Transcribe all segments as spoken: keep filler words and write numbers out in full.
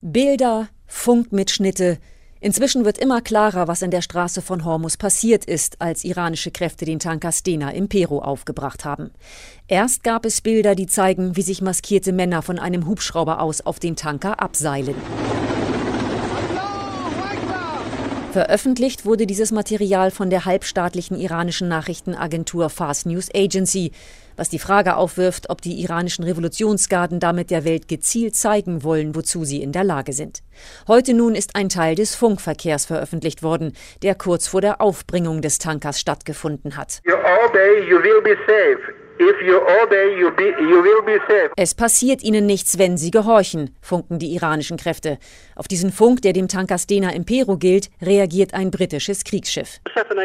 Bilder, Funkmitschnitte. Inzwischen wird immer klarer, was in der Straße von Hormuz passiert ist, als iranische Kräfte den Tanker Stena Impero aufgebracht haben. Erst gab es Bilder, die zeigen, wie sich maskierte Männer von einem Hubschrauber aus auf den Tanker abseilen. Veröffentlicht wurde dieses Material von der halbstaatlichen iranischen Nachrichtenagentur Fars News Agency, was die Frage aufwirft, ob die iranischen Revolutionsgarden damit der Welt gezielt zeigen wollen, wozu sie in der Lage sind. Heute nun ist ein Teil des Funkverkehrs veröffentlicht worden, der kurz vor der Aufbringung des Tankers stattgefunden hat. Es passiert ihnen nichts, wenn sie gehorchen, funken die iranischen Kräfte. Auf diesen Funk, der dem Tanker Stena Impero gilt, reagiert ein britisches Kriegsschiff.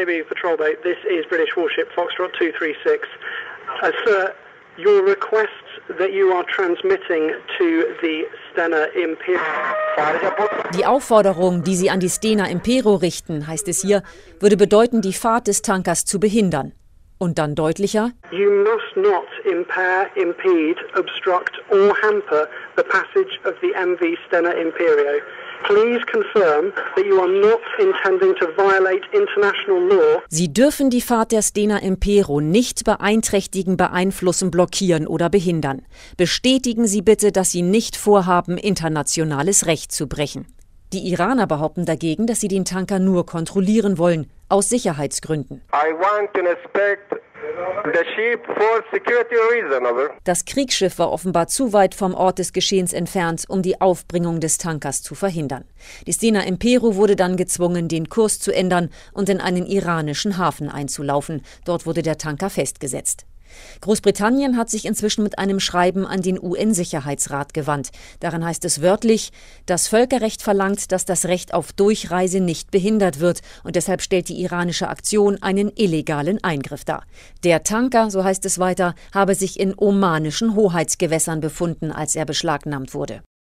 Uh, sir, your request that you are transmitting to the Stena Impero. Die Aufforderung, die Sie an die Stena Impero richten, heißt es hier, würde bedeuten, die Fahrt des Tankers zu behindern. Und dann deutlicher: You must not impair, impede, obstruct or hamper the passage of the M V Stena Impero. Please confirm that you are not intending to violate international law. Sie dürfen die Fahrt der Stena Impero nicht beeinträchtigen, beeinflussen, blockieren oder behindern. Bestätigen Sie bitte, dass Sie nicht vorhaben, internationales Recht zu brechen. Die Iraner behaupten dagegen, dass sie den Tanker nur kontrollieren wollen, aus Sicherheitsgründen. I want to inspect the ship for security reason, over. Das Kriegsschiff war offenbar zu weit vom Ort des Geschehens entfernt, um die Aufbringung des Tankers zu verhindern. Die Stena Impero wurde dann gezwungen, den Kurs zu ändern und in einen iranischen Hafen einzulaufen. Dort wurde der Tanker festgesetzt. Großbritannien hat sich inzwischen mit einem Schreiben an den U N-Sicherheitsrat gewandt. Darin heißt es wörtlich: Das Völkerrecht verlangt, dass das Recht auf Durchreise nicht behindert wird, und deshalb stellt die iranische Aktion einen illegalen Eingriff dar. Der Tanker, so heißt es weiter, habe sich in omanischen Hoheitsgewässern befunden, als er beschlagnahmt wurde.